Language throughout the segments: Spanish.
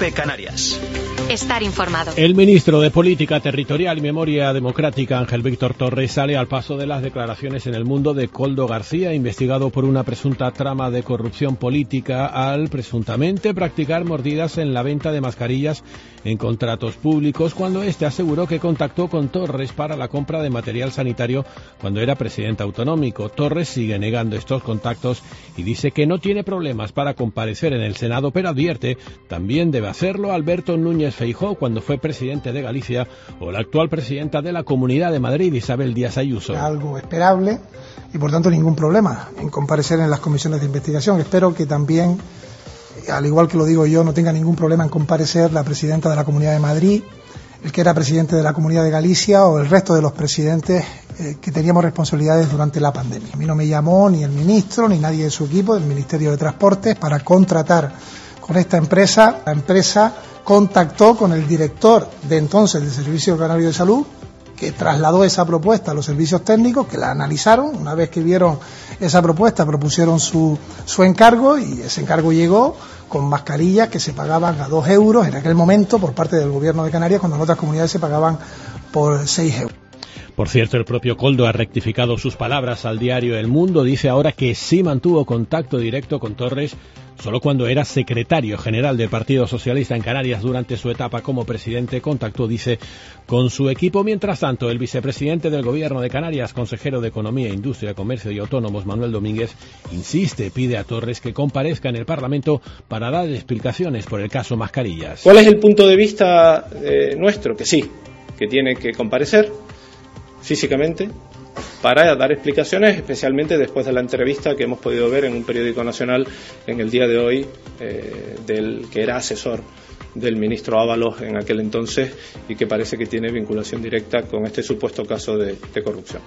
COPE Canarias. Estar informado. El ministro de Política Territorial y Memoria Democrática, Ángel Víctor Torres, sale al paso de las declaraciones en El Mundo de Koldo García, investigado por una presunta trama de corrupción política al presuntamente practicar mordidas en la venta de mascarillas en contratos públicos, cuando este aseguró que contactó con Torres para la compra de material sanitario cuando era presidente autonómico. Torres sigue negando estos contactos y dice que no tiene problemas para comparecer en el Senado, pero advierte también debe hacerlo Alberto Núñez Feijóo cuando fue presidente de Galicia o la actual presidenta de la Comunidad de Madrid, Isabel Díaz Ayuso. Algo esperable y por tanto ningún problema en comparecer en las comisiones de investigación. Espero que también, al igual que lo digo yo, no tenga ningún problema en comparecer la presidenta de la Comunidad de Madrid, el que era presidente de la Comunidad de Galicia o el resto de los presidentes que teníamos responsabilidades durante la pandemia. A mí no me llamó ni el ministro ni nadie de su equipo del Ministerio de Transportes para contratar con esta empresa. La empresa contactó con el director de entonces del Servicio Canario de Salud, que trasladó esa propuesta a los servicios técnicos, que la analizaron. Una vez que vieron esa propuesta, propusieron su encargo, y ese encargo llegó con mascarillas que se pagaban a 2 euros en aquel momento por parte del Gobierno de Canarias, cuando en otras comunidades se pagaban por 6 euros. Por cierto, el propio Koldo ha rectificado sus palabras al diario El Mundo. Dice ahora que sí mantuvo contacto directo con Torres solo cuando era secretario general del Partido Socialista en Canarias durante su etapa como presidente. Contactó, dice, con su equipo. Mientras tanto, el vicepresidente del Gobierno de Canarias, consejero de Economía, Industria, Comercio y Autónomos, Manuel Domínguez, pide a Torres que comparezca en el Parlamento para dar explicaciones por el caso Mascarillas. ¿Cuál es el punto de vista nuestro? Que sí, que tiene que comparecer físicamente para dar explicaciones, especialmente después de la entrevista que hemos podido ver en un periódico nacional en el día de hoy del que era asesor del ministro Ábalos en aquel entonces y que parece que tiene vinculación directa con este supuesto caso de corrupción.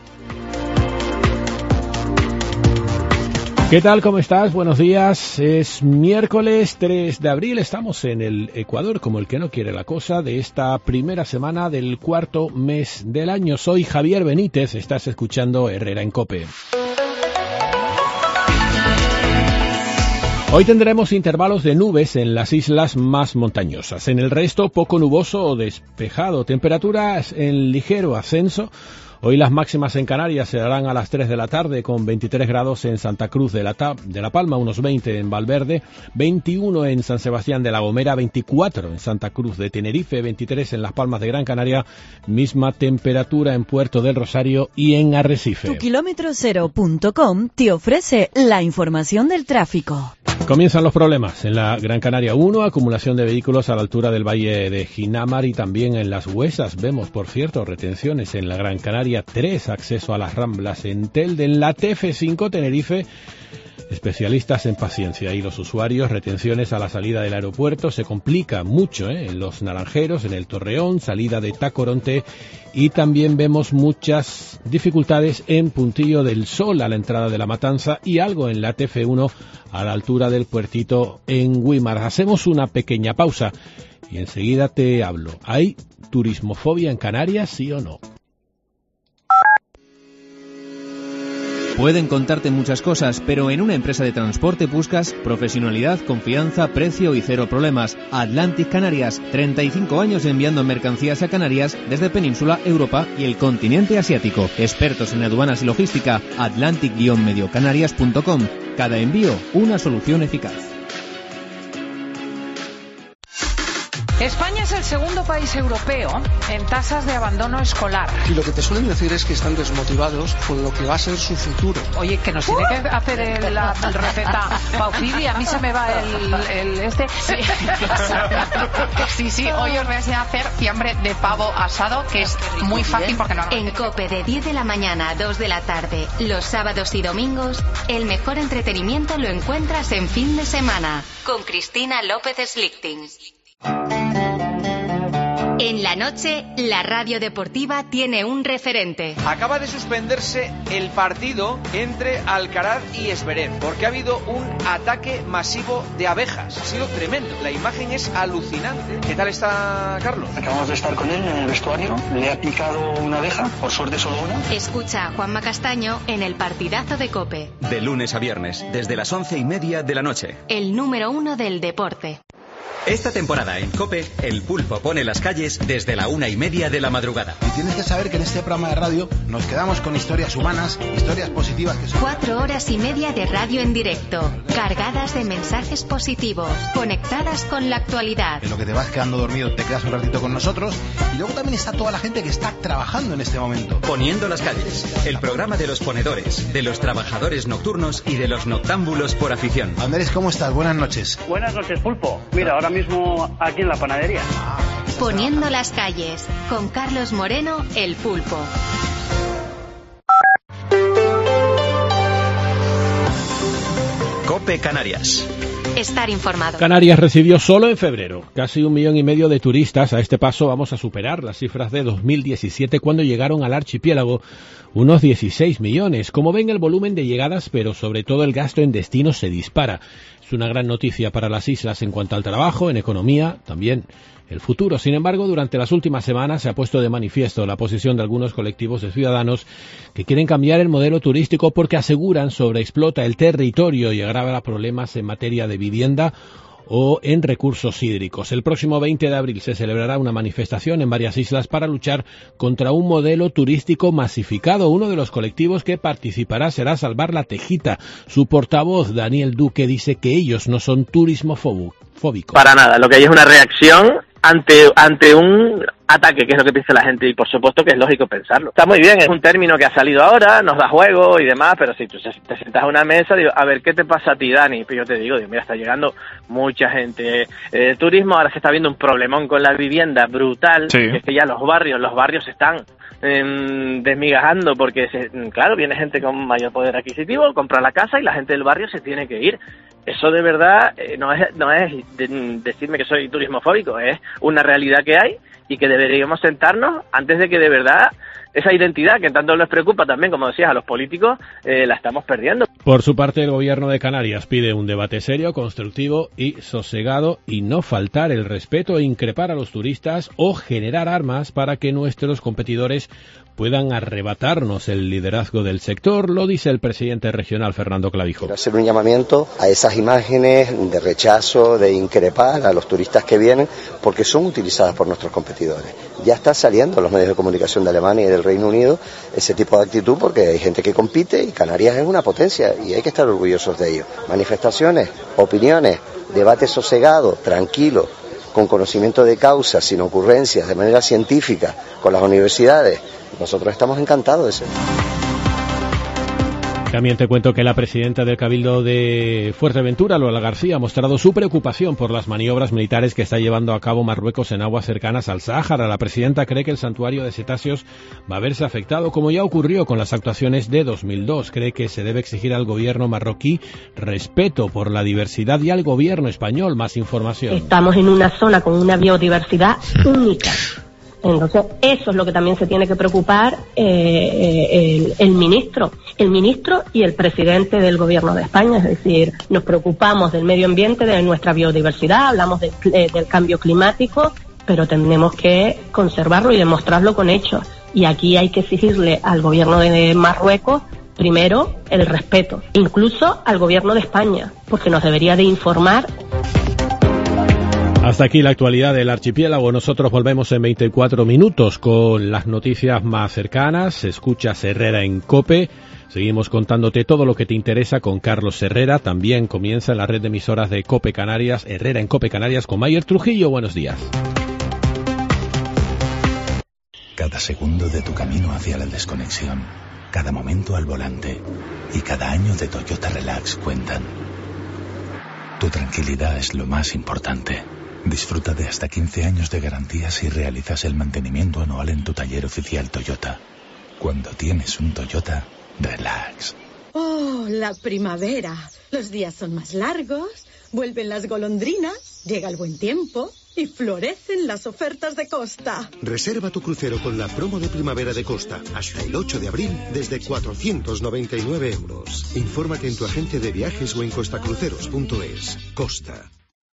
¿Qué tal? ¿Cómo estás? Buenos días. Es miércoles 3 de abril. Estamos en el Ecuador, como el que no quiere la cosa, de esta primera semana del cuarto mes del año. Soy Javier Benítez. Estás escuchando Herrera en COPE. Hoy tendremos intervalos de nubes en las islas más montañosas. En el resto, poco nuboso o despejado. Temperaturas en ligero ascenso. Hoy las máximas en Canarias se darán a las 3 de la tarde con 23 grados en Santa Cruz de la Palma, unos 20 en Valverde, 21 en San Sebastián de la Gomera, 24 en Santa Cruz de Tenerife, 23 en Las Palmas de Gran Canaria, misma temperatura en Puerto del Rosario y en Arrecife. TuKilometroCero.com te ofrece la información del tráfico. Comienzan los problemas en la Gran Canaria 1, acumulación de vehículos a la altura del Valle de Ginamar y también en Las Huesas. Vemos, por cierto, retenciones en la Gran Canaria 3, acceso a las Ramblas en Telde, en la TF5 Tenerife. Especialistas en paciencia y los usuarios, retenciones a la salida del aeropuerto, se complica mucho en Los Naranjeros, en el Torreón, salida de Tacoronte, y también vemos muchas dificultades en Puntillo del Sol a la entrada de La Matanza y algo en la TF1 a la altura del puertito en Güímar. Hacemos una pequeña pausa y enseguida te hablo. ¿Hay turismofobia en Canarias, sí o no? Pueden contarte muchas cosas, pero en una empresa de transporte buscas profesionalidad, confianza, precio y cero problemas. Atlantic Canarias, 35 años enviando mercancías a Canarias desde Península, Europa y el continente asiático. Expertos en aduanas y logística, atlantic-mediocanarias.com. Cada envío, una solución eficaz. España es el segundo país europeo en tasas de abandono escolar. Y lo que te suelen decir es que están desmotivados con lo que va a ser su futuro. Oye, que nos tiene que hacer el receta Paufili, a mí se me va el este. Sí, hoy os voy a enseñar a hacer fiambre de pavo asado, que es muy fácil porque no. En COPE de 10 de la mañana a 2 de la tarde, los sábados y domingos, el mejor entretenimiento lo encuentras en fin de semana, con Cristina López Slichting. En la noche, la radio deportiva tiene un referente. Acaba de suspenderse el partido entre Alcaraz y Zverev porque ha habido un ataque masivo de abejas. Ha sido tremendo. La imagen es alucinante. ¿Qué tal está Carlos? Acabamos de estar con él en el vestuario. Le ha picado una abeja, por suerte solo una. Escucha a Juanma Castaño en el partidazo de COPE. De lunes a viernes, desde las 11:30 de la noche. El número 1 del deporte. Esta temporada en COPE, El Pulpo pone las calles desde la 1:30 de la madrugada. Y tienes que saber que en este programa de radio nos quedamos con historias humanas, historias positivas que son... 4 horas y media de radio en directo, cargadas de mensajes positivos, conectadas con la actualidad. En lo que te vas quedando dormido, te quedas un ratito con nosotros. Y luego también está toda la gente que está trabajando en este momento. Poniendo las calles, el programa de los ponedores, de los trabajadores nocturnos y de los noctámbulos por afición. Andrés, ¿cómo estás? Buenas noches. Buenas noches, Pulpo. Mira, ahora mismo aquí en la panadería. Poniendo las calles, con Carlos Moreno, El Pulpo. COPE Canarias. Estar informado. Canarias recibió solo en febrero casi 1,5 millones de turistas. A este paso vamos a superar las cifras de 2017, cuando llegaron al archipiélago unos 16 millones. Como ven, el volumen de llegadas, pero sobre todo el gasto en destinos, se dispara. Es una gran noticia para las islas en cuanto al trabajo, en economía, también el futuro. Sin embargo, durante las últimas semanas se ha puesto de manifiesto la posición de algunos colectivos de ciudadanos que quieren cambiar el modelo turístico porque aseguran sobreexplota el territorio y agrava problemas en materia de vivienda o en recursos hídricos. El próximo 20 de abril se celebrará una manifestación en varias islas para luchar contra un modelo turístico masificado. Uno de los colectivos que participará será Salvar la Tejita. Su portavoz, Daniel Duque, dice que ellos no son turismofóbicos. Para nada, lo que hay es una reacción ante un ataque, que es lo que piensa la gente, y por supuesto que es lógico pensarlo. Está muy bien, es un término que ha salido ahora, nos da juego y demás, pero si tú te sientas a una mesa, digo, a ver, ¿qué te pasa a ti, Dani? Pues yo te digo, mira, está llegando mucha gente. El turismo, ahora se está viendo un problemón con la vivienda brutal, sí. Que es que ya los barrios se están desmigajando porque, claro, viene gente con mayor poder adquisitivo, compra la casa y la gente del barrio se tiene que ir. Eso de verdad no es decirme que soy turismofóbico, es una realidad que hay y que deberíamos sentarnos antes de que de verdad esa identidad que tanto les preocupa también, como decías, a los políticos, la estamos perdiendo. Por su parte, el Gobierno de Canarias pide un debate serio, constructivo y sosegado, y no faltar el respeto e increpar a los turistas o generar armas para que nuestros competidores puedan arrebatarnos el liderazgo del sector, lo dice el presidente regional, Fernando Clavijo. Quiero hacer un llamamiento a esas imágenes de rechazo, de increpar a los turistas que vienen, porque son utilizadas por nuestros competidores. Ya está saliendo en los medios de comunicación de Alemania y del Reino Unido ese tipo de actitud, porque hay gente que compite y Canarias es una potencia y hay que estar orgullosos de ello. Manifestaciones, opiniones, debate sosegado, tranquilo, con conocimiento de causa, sin ocurrencias, de manera científica, con las universidades. Nosotros estamos encantados de eso. También te cuento que la presidenta del Cabildo de Fuerteventura, Lola García, ha mostrado su preocupación por las maniobras militares que está llevando a cabo Marruecos en aguas cercanas al Sáhara. La presidenta cree que el santuario de cetáceos va a verse afectado, como ya ocurrió con las actuaciones de 2002. Cree que se debe exigir al gobierno marroquí respeto por la diversidad y al gobierno español más información. Estamos en una zona con una biodiversidad única. Entonces, eso es lo que también se tiene que preocupar el ministro y el presidente del Gobierno de España. Es decir, nos preocupamos del medio ambiente, de nuestra biodiversidad, hablamos del cambio climático, pero tenemos que conservarlo y demostrarlo con hechos. Y aquí hay que exigirle al Gobierno de Marruecos, primero, el respeto, incluso al Gobierno de España, porque nos debería de informar. Hasta aquí la actualidad del archipiélago. Nosotros volvemos en 24 minutos con las noticias más cercanas. Escuchas Herrera en COPE. Seguimos contándote todo lo que te interesa con Carlos Herrera. También comienza en la red de emisoras de COPE Canarias, Herrera en COPE Canarias, con Mayer Trujillo. Buenos días. Cada segundo de tu camino hacia la desconexión, cada momento al volante y cada año de Toyota Relax cuentan. Tu tranquilidad es lo más importante. Disfruta de hasta 15 años de garantía si realizas el mantenimiento anual en tu taller oficial Toyota. Cuando tienes un Toyota, relax. Oh, la primavera. Los días son más largos, vuelven las golondrinas, llega el buen tiempo y florecen las ofertas de Costa. Reserva tu crucero con la promo de primavera de Costa hasta el 8 de abril desde 499 €. Infórmate en tu agente de viajes o en costacruceros.es. Costa.